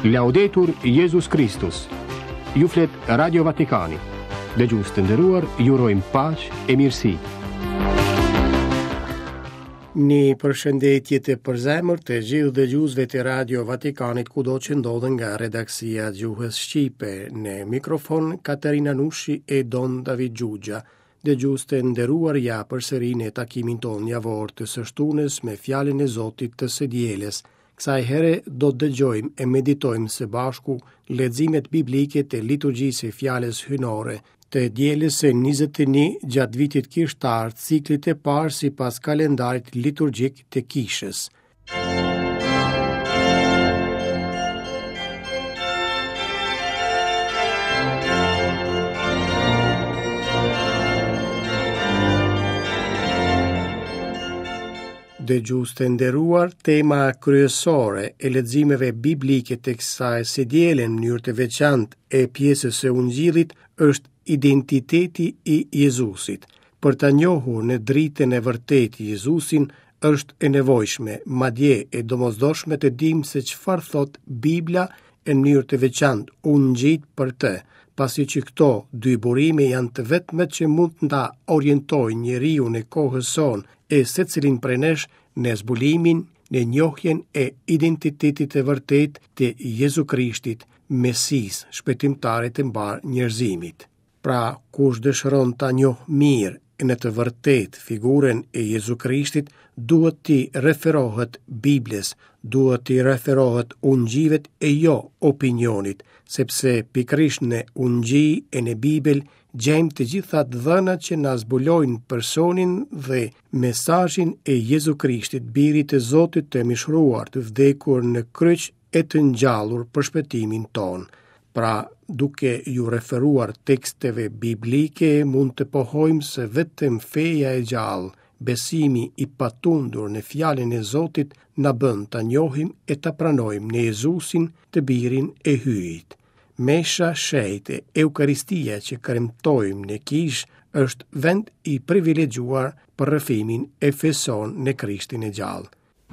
Laudetur Jesus Christus. Ju flet Radio Vatikani. Dëgjues të nderuar, ju urojmë paqë e mirësi. Një përshëndetje të përzemërt të gjithë dëgjuesve të Radio Vatikanit kudo që ndodhen nga redaksia gjuhës shqipe. Në mikrofon Katerina Nushi e Don David Gjugja. Dëgjues të nderuar, ja përsëri në takimin tonë javor të së shtunës me fjalën e Zotit të së dielës. Kësaj here do të dëgjojmë e meditojmë së bashku leximet biblike të liturgjisë së fjalës hyjnore të dielës së 21 gjatë vitit kishtar, ciklit e parë sipas kalendarit liturgjik të kishës. Dëgjues të nderuar, tema kryesore e leximeve biblike të kësaj së diele në mënyrë të veçantë e pjesës së Ungjillit është identiteti i Jezusit. Për ta njohur në dritën e vërtetë Jezusin është e nevojshme, madje e domosdoshme të dimë se çfarë thot Bibla në mënyrë të veçantë unë ngjit për të, pasi që këto dy burime janë të vetmet që mund të orientojnë njeriu në kohën sonë e secilin prej nesh në zbulimin, në njohjen e identitetit të vërtet të Jezu Krishtit, Mesis, shpëtimtarit të mbar njerëzimit. Pra, kush dëshiron ta njohë mirë në të vërtet figurën e Jezu Krishtit, duhet t'i referohet Biblës, duhet t'i referohet ungjivet e jo opinionit, sepse pikrisht në ungji e në Bibel gjejmë të gjitha dhënat që na zbulojnë personin dhe mesazhin e Jezu Krishtit, birit të Zotit të mishruar, të vdekur në kryq e të ngjallur për shpëtimin ton. Pra, duke ju referuar teksteve biblike, mund të pohojmë se vetëm feja e gjallë, besimi i patundur në fjalën e Zotit na bën ta njohim e ta pranojmë në Jezusin, të birin e hyjit. Mesha shejtë, Eukaristia që kremtojmë në kish, është vend i privilegjuar për rrëfimin e feson në Krishtin e gjallë.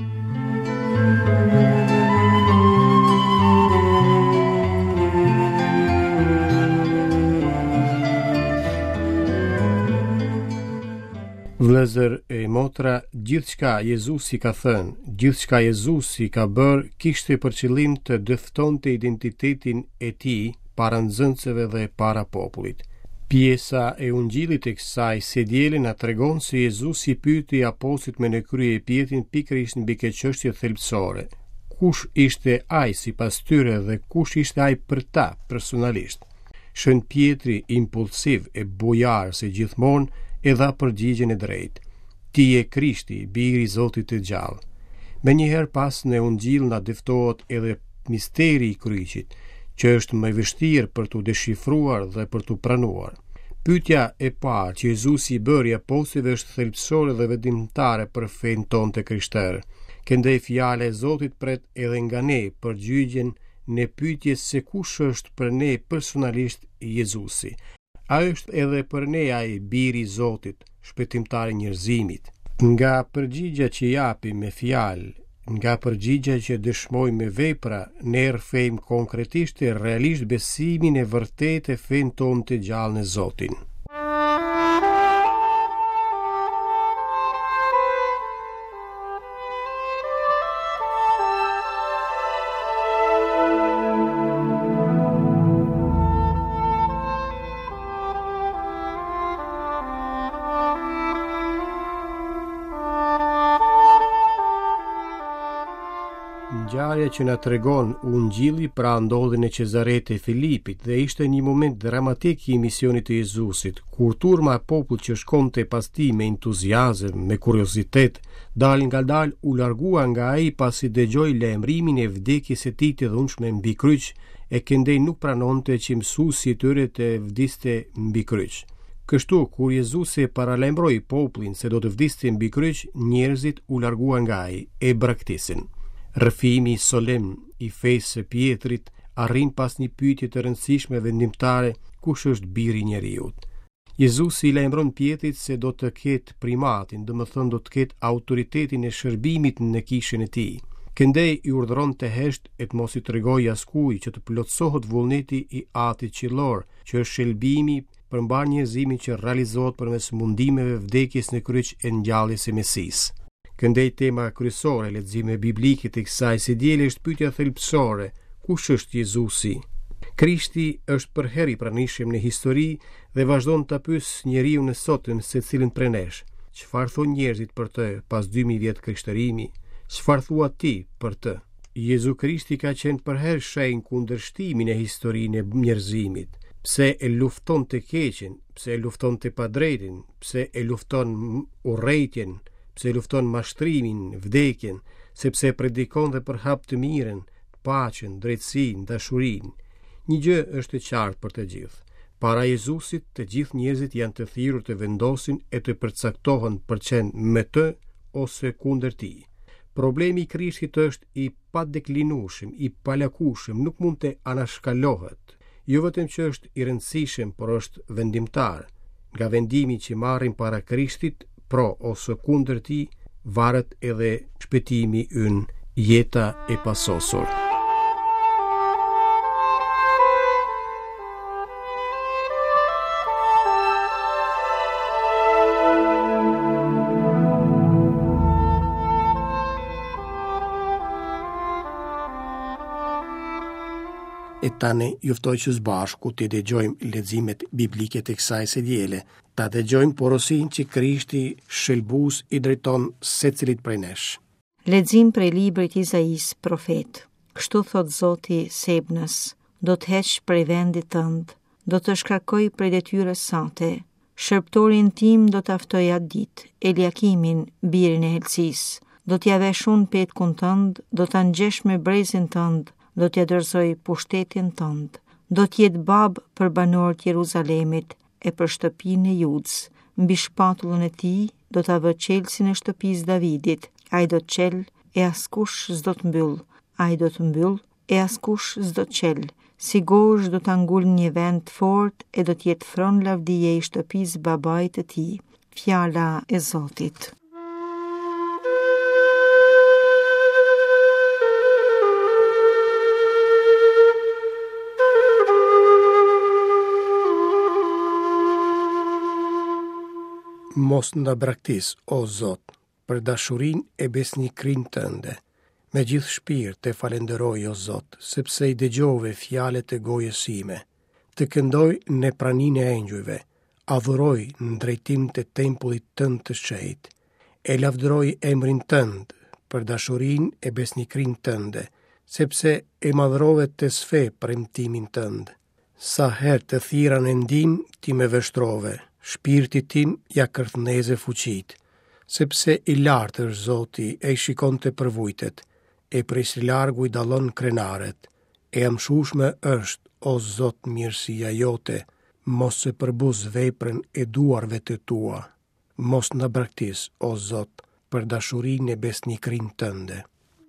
Vëllezër e motra, gjithçka Jezusi ka thënë, gjithçka Jezusi ka bërë, kishte për qëllim të dëftonte identitetin e tij para nxënësve dhe para popullit. Pjesa e Ungjillit e kësaj së diele na tregon se Jezusi pyeti apostujt me në krye pjetin pikërisht mbi këtë çështje thelbësore. Kush ishte ai sipas tyre dhe kush ishte ai për ta personalisht? Shën Pietri, impulsiv e bujar si gjithmonë, e dha përgjigjen e drejtë. Ti je Krishti, biri i Zotit të gjallë. Me njëherë pas në Ungjill na dëftohet edhe misteri i kryqit, që është më vështirë për t'u deshifruar dhe për t'u pranuar. Pyetja e parë që Jezusi i bëri apostujve është thelbësore dhe vendimtare për fen tonë të krishterë. Këndej fjala e Zotit pret edhe nga ne përgjigjen në pyetje se kush është për ne personalisht Jezusi. A është edhe për ne ai biri i Zotit, shpëtimtari i njerëzimit. Nga përgjigja që japim me fjalë, nga përgjigja që dëshmojmë me vepra, ne rrëfejmë konkretisht e realisht besimin e vërtetë e fen tonë të gjallë në Zotin. Ngjarja që na tregon Ungjilli pra ndodhi në Cezaret e Filipit dhe ishte një moment dramatik i misionit të Jezusit, kur turma e popullit që shkonte pas tij me entuziazëm, me kuriozitet, dal u largua nga ai pasi dëgjoi lajmërimin e vdekjes së tij të dhunshme mbi kryq, e këndej nuk pranonte që mësuesi i tyre të vdiste mbi kryq. Kështu, kur Jezusi e paralajmëroi popullin se do të vdiste mbi kryq, njerëzit u larguan nga ai e braktisin. Rrëfimi solemn i fesë së Pietrit arrin pas një pyetje të rëndësishme vendimtare: kush është biri i njeriut? Jezusi i lajmëron Pietrit se do të ketë primatin, domethënë do të ketë autoritetin e shërbimit në kishën e tij. Këndej i urdhëron të hesht e të mos i tregojë askuj që të plotësohet vullneti i atit qiellor, që është shëlbimi për mbar njerëzimin që realizohet përmes mundimeve vdekjes në kryq e ngjalljes së Mesisë. Këndej tema kryesore e leximeve biblike të kësaj së diele është pyetja thelbësore: kush është Jezusi? Krishti është për herë i pranishëm në histori dhe vazhdon të pyes njeriu në sotëm secilin prej nesh. Çfarë thon njerëzit për të pas 2000 vjet krishtërimi? Çfarë thua ti për të? Jezu Krishti ka qenë për herë shenjë kundërshtimin e historinë e njerëzimit. Pse e lufton të keqen, pse e lufton të padrejtin, pse e lufton urrejtjen, pse e lufton mashtrimin, vdekjen, sepse predikon dhe përhap të mirën, paqen, drejtësinë, dashurinë. Një gjë është e qartë për të gjithë. Para Jezusit, të gjithë njerëzit janë të thirrur të vendosin e të përcaktohen për qenë me të ose kundër tij. Problemi i Krishtit është i padeklinueshëm, i palakueshëm, nuk mund të anashkalohet. Jo vetëm që është i rëndësishëm, por është vendimtar. Nga vendimi që marrim para Krishtit, pro ose kundër tij, varet edhe shpëtimi ynë, jeta e pasosur. E tani juftoj që së bashku të dëgjojmë leximet biblike të kësaj së diele, ta dëgjojmë porosin që Krishti shëlbus i drejton secilit prej nesh. Lexim prej librit Izais, profet. Kështu thot Zoti Sebnës: do të heq prej vendit tënd, do të shkarkoj prej detyrës sate. Shërptorin tim do të aftoj atë ditë, Eliakimin, birin e Helcis. Do t'ja veshun petkun tënd, do t'a ngjesh me brezin tënd, do t'ja dorëzoj pushtetin tënd. Do t'jetë bab për banorët Jeruzalemit e për shtëpinë e Judës. Mbi shpatullën e tij do ta vë qelsin e shtëpisë Davidit. Ai do të qel e askush s'do të mbyll. Ai do të mbyll e askush s'do të qel. Si gozh do ta ngul një vend fort e do të jetë fron lavdije i shtëpisë babait të tij. Fjala e Zotit. Mos nda braktis, o Zot, për dashurin e besnikrin tënde. Me gjithë shpirt e falenderoj, o Zot, sepse i dëgjove fjalet e gojës sime. Të këndoj në pranin e engjujve, adhuroj në drejtim të tempullit tënd të shenjtë. E lavdëroj emrin tënd për dashurin e besnikrin tënde, sepse e madhrove të sfe premtimin tënd. Sa herë të thira në ndim ti me vështrove, shpirti tim ja kërthneze fuqit, sepse i lartë është Zoti e i shikon të përvujtet, e prej si largu i dalon krenaret, e amshushme është, o Zot, mirësia jote, mos se përbuz veprën e duarve të tua, mos në braktis, o Zot, për dashurin e besnikrin tënde.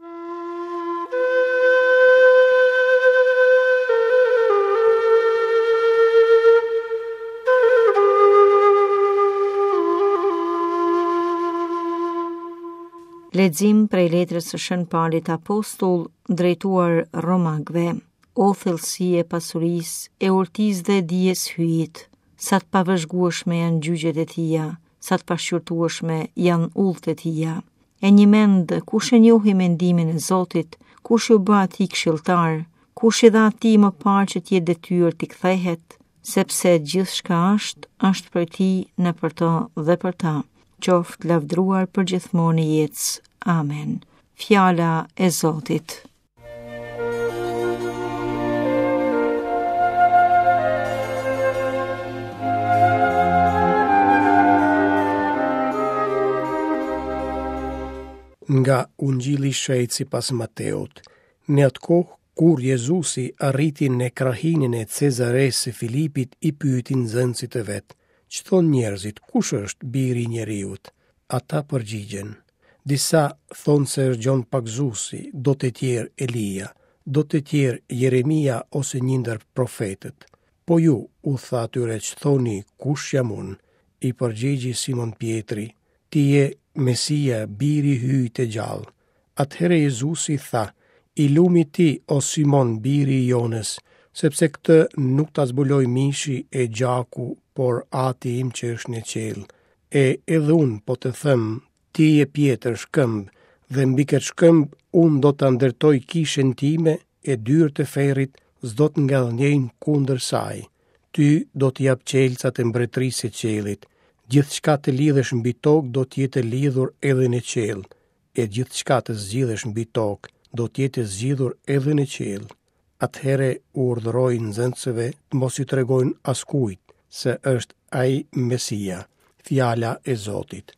Lexim prej letrës së Shën Paulit Apostull drejtuar Romakëve. O thellësi e pasurisë, e urtisë dhe dijes hyjit, sa të pavëzhgueshme janë gjygjet e tija, sa të pashqyrtueshme janë udhët e tija. E një mend, kush e njohi mendimin e Zotit, kush u bë atij këshilltar, kush i dha atij më parë që t'jetë detyrë t'i kthehet, sepse gjithçka është për ti, në për të dhe për ta. Qoftë lavdruar për gjithmonë i jetës. Amen. Fjala e Zotit. Nga Ungjilli i Shejtë sipas Mateut, në atë kohë kur Jezusi arriti në krahinën e Cezares së Filipit, i pyeti nxënësit e vet: që thonë njerëzit, kush është biri i njeriut? Ata përgjigjen: disa thonë se është Gjon Pagzusi, do të tjerë Elia, do të tjerë Jeremia ose një ndër profetët. Po ju, u tha atyre, që thoni, kush jam unë? I përgjigji Simon Pietri: ti je Mesia, biri i hyjtë të gjallë. Atëherë Jezusi tha, i lumi ti, o Simon, biri i Jonës, sepse këtë nuk ta zbuloi mishi e gjaku, por Ati im që është në qiell. E edhe unë po të them, ti je Pjetër shkëmb, dhe mbi këtë shkëmb unë do të ndërtoj kishën time, e dyrët e ferrit s'do të ngellnjejnë kundër saj. Ty do të jap qelcat e mbretërisë së qiellit. Gjithçka të lidhesh mbi tokë do të jetë lidhur edhe në qiell, e gjithçka të zgjidhesh mbi tokë do të jetë zgjidhur edhe në qiell. Atëherë u urdhëroi nxënësve të mos i tregojnë askujt se është ai Mesia, fjala e Zotit.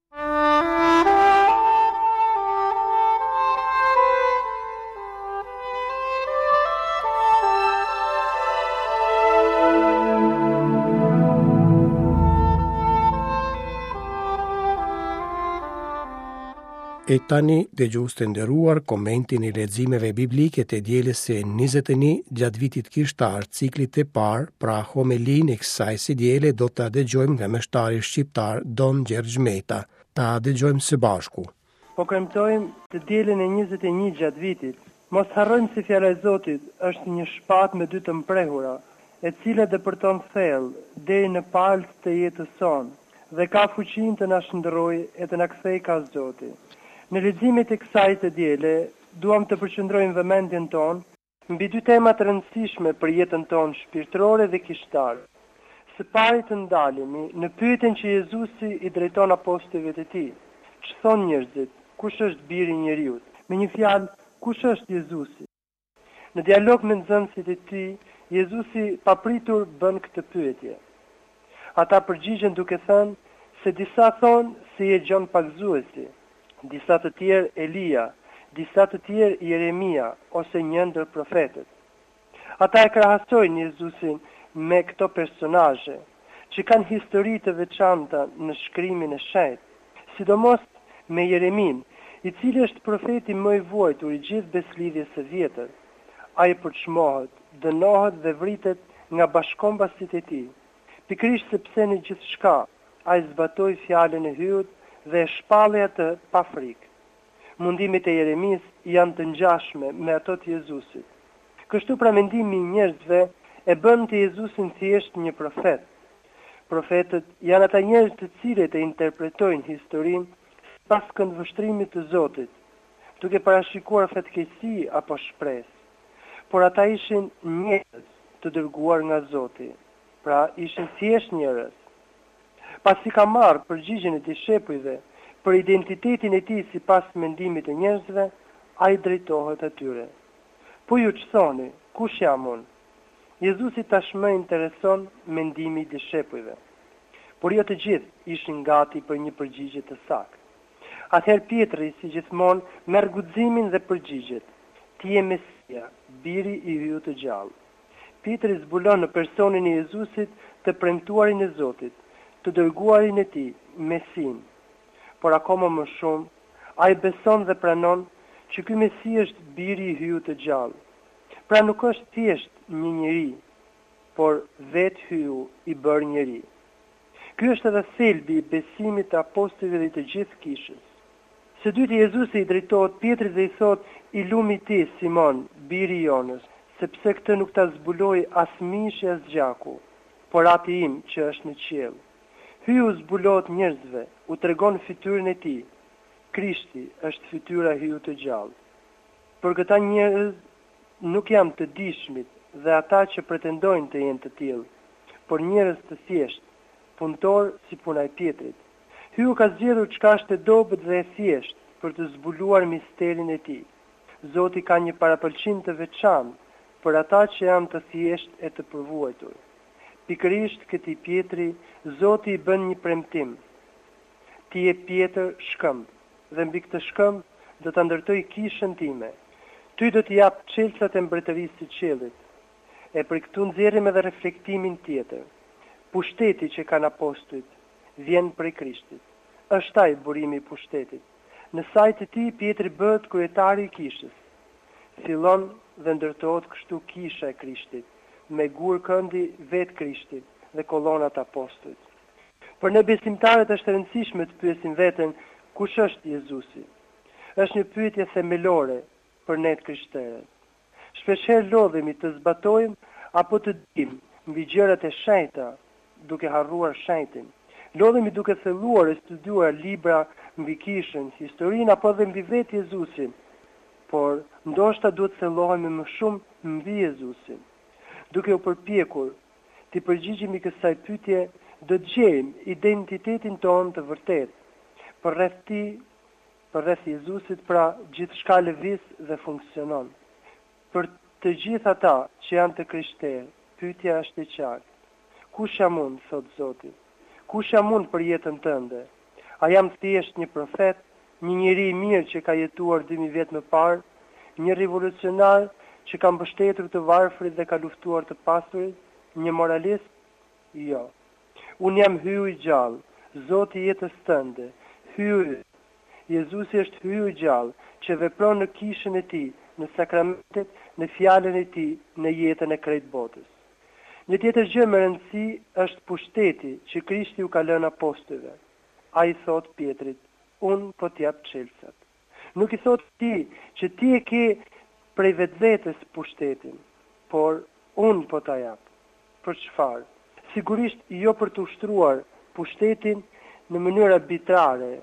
E tani dëgjues të nderuar komentin e leximeve biblike të dielës së 21 gjatë vitit kishtar, ciklit të parë, pra homilinë e kësaj së diele do ta dëgjojmë nga meshtari shqiptar Don Gjergj Meta. Ta dëgjojmë së bashku. Po kremtojmë të dielën e 21 gjatë vitit. Mos harrojmë se fjala e Zotit është një shpatë me dy të mprehura, e cila dëpërton thellë deri në palët të jetës sonë dhe ka fuqinë të na shndërrojë e të na kthejë ka Zoti. Në leximet e kësaj të diele, duam të përqendrojmë vëmendjen tonë mbi dy tema të rëndësishme për jetën tonë shpirtërore dhe kishtare. Së pari të ndalemi në pyetjen që Jezusi i drejton apostujve të tij. Ç'thon thonë njerëzit? Kush është biri i njeriut? Me një fjalë, kush është Jezusi? Në dialog me nxënësit e tij, Jezusi papritur bën këtë pyetje. Ata përgjigjen duke thënë se disa thonë se je Gjon Pagzuesi, disa të tjerë Elia, disa të tjerë Jeremia ose një ndër profetët. Ata e krahasojnë Jezusin me këto personazhe që kanë histori të veçanta në shkrimin e shenjtë, sidomos me Jeremin, i cili është profeti më i vuajtur i gjithë beslidhjes së vjetër. Ai përçmohet, dënohet dhe vritet nga bashkëkombasit e tij, pikërisht sepse në gjithçka ai zbatoi fjalën e hyjut dhe e shpalli atë pa frikë. Mundimet e Jeremis janë të ngjashme me ato të Jezusit. Kështu pra mendimi i njerëzve e bën të Jezusin thjesht një profet. Profetët janë ata njerëz të cilët e interpretojnë historinë pas këndvështrimit të Zotit, duke parashikuar fatkeqësi apo shpresë. Por ata ishin njerëz të dërguar nga Zoti, pra ishin thjesht njerëz. Pasi ka marrë përgjigjen e dishepujve për identitetin e tij sipas mendimit të njerëzve, ai drejtohet atyre. Po ju ç'thoni, kush jam unë? Jezusi tashmë intereson mendimi i dishepujve. Por jo të gjithë ishin gati për një përgjigje të saktë. Atëherë Pietri, si gjithmonë, merr guximin dhe përgjigjet. Ti je Mesia, biri i hyjut të gjallë. Pietri zbulon në personin e Jezusit të premtuarin e Zotit, të dërguarin e tij, Mesin. Por akoma më shumë, ai beson dhe pranon që ky Mesi është biri i hyjut të gjallë. Pra nuk është thjesht një njeri, por vetë hyu i bërë njeri. Ky është edhe thelbi i besimit të apostujve dhe të gjithë kishës. Së dyti Jezusi i drejtohet Pietrit dhe i thot: "I lumi ti, Simon, biri i Jonës, sepse këtë nuk ta zbuloi as mishi as gjaku, por Ati im që është në qiell." Hyu zbulohet njerëzve, u tregon fytyrën e tij. Krishti është fytyra e hyjut të gjallë. Për këta njerëz nuk janë të dishmit dhe ata që pretendojnë të jenë të tillë, por njerëz të thjeshtë, punëtor si puna e Pietrit. Hyu ka zgjedhur çka është e dobët dhe e thjeshtë për të zbuluar misterin e tij. Zoti ka një parapëlqim të veçantë për ata që janë të thjeshtë e të përvuajtur. Pikërisht këtij Pietri, Zoti i bën një premtim. Ti je Pjetër shkëmb, dhe mbi këtë shkëmb do ta ndërtoj kishën time. Ty do t'i jap çelësat e mbretërisë së qiellit. E për këtu nxjerrim edhe reflektimin tjetër. Pushteti që kanë apostujt vjen prej Krishtit. Është ai burimi i pushtetit. Në sajt të tij Pietri bëhet kryetari i kishës. Fillon dhe ndërtohet kështu kisha e Krishtit, me gur këndi vetë Krishtit dhe kolonat apostujt. Për ne besimtarët është rëndësishme të pyesim veten kush është Jezusi. është një pyetje themelore për ne krishterët. Shpeshherë lodhemi të zbatojmë apo të dimë mbi gjërat e shenjta, duke harruar shenjtin. Lodhemi duke thelluar e studiuar libra mbi kishën, historinë apo dhe mbi vetë Jezusin, por ndoshta duhet të thellohemi më shumë mbi Jezusin. Duke u përpjekur të përgjigjemi kësaj pyetje, do të gjejmë identitetin tonë të vërtetë. Për rreth Jezusit, pra, gjithçka lëviz dhe funksionon. Për të gjithë ata që janë të krishterë, pyetja është e qartë. Kush jam unë, thot Zoti? Kush jam unë për jetën tënde? A jam thjesht një profet, një njeri i mirë që ka jetuar 2000 vjet më parë, një revolucionar që ka mbështetur të varfrit dhe ka luftuar të pasurit, një moralist? Jo. Unë jam hyu i gjallë, Zoti i jetës tënde, hyu. Jezusi është hyu i gjallë që vepron në kishën e tij, në sakramentet, në fjalën e tij, në jetën e krejt botës. Një tjetër gjë me rëndësi është pushteti që Krishti u ka lënë apostujve. Ai thot Pietrit, unë po t'jap çelësat. Nuk i thot ti që ti e ke prej vetvetes pushtetin, por unë po t'a jap. Për çfarë? Sigurisht jo për të ushtruar pushtetin në mënyrë arbitrare,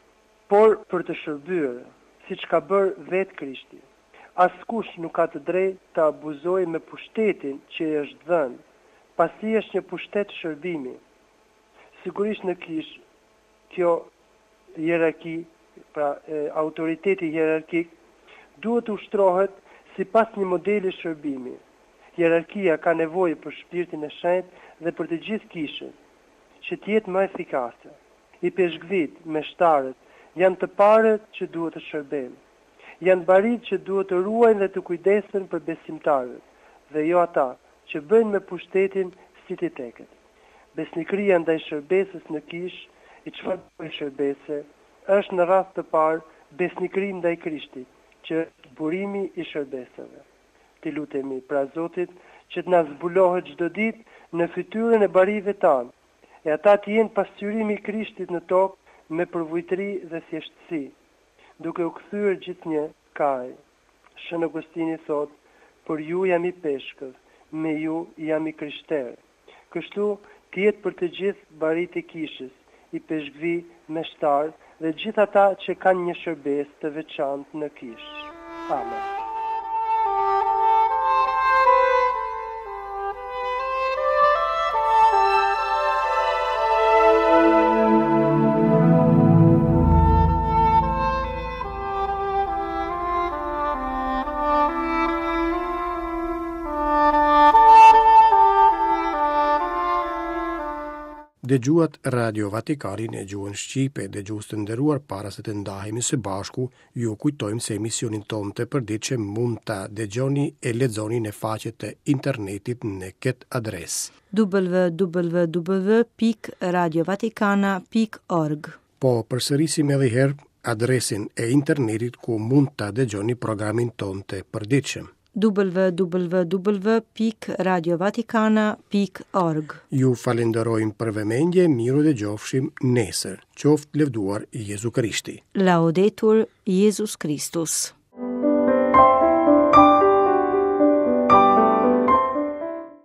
por për të shërbyer, siç ka bërë vetë Krishti. Askush nuk ka të drejtë të abuzojë me pushtetin që i është dhënë, pasi është një pushtet shërbimi. Sigurisht në kishë, kjo hierarki, pra autoriteti hierarkik, duhet të ushtrohet sipas një modeli shërbimi. Hierarkia ka nevojë për shpirtin e shenjtë dhe për të gjithë kishën, që të jetë më efikase. I peshkvit, meshtarët, janë të parët që duhet të shërbejnë. Janë barit që duhet të ruajnë dhe të kujdesen për besimtarët, dhe jo ata që bëjnë me pushtetin si t'i teket. Besnikëria ndaj shërbesës në kishë, i çfarë bëjë shërbese, është në rast të parë besnikëri ndaj Krishtit, që është burimi i shërbesave. Ti lutemi pra Zotit që të na zbulohet çdo ditë në fytyrën e barive tanë, e ata të jenë pasqyrimi i Krishtit në tokë me përvojtëri dhe thjeshtësi, duke u kthyer gjithnjë kaj. Shën Augustini thot, për ju jam i peshkës, me ju jam i krishterë. Kështu të jetë për të gjithë barit e kishës, i peshkvi, meshtar dhe gjithë ata që kanë një shërbes të veçantë në kishë. Amen. Dëgjuat Radio Vatikanin e gjuhën Shqipe, dëgjues të nderuar, para se të ndahemi së bashku, ju kujtojmë se emisionin tonë të përditshëm mund ta dëgjoni e lexoni në faqet e internetit në këtë adresë: www.radiovaticana.org. Po përsërisim edhe herë adresin e internetit ku mund ta dëgjoni programin tonë të përditshëm: www.radiovaticana.org. Ju falenderojmë për vëmendje, miru dhe gjofshim nesër. Qoftë lëvduar Jezu Krishti. Laudetur Jesus Christus.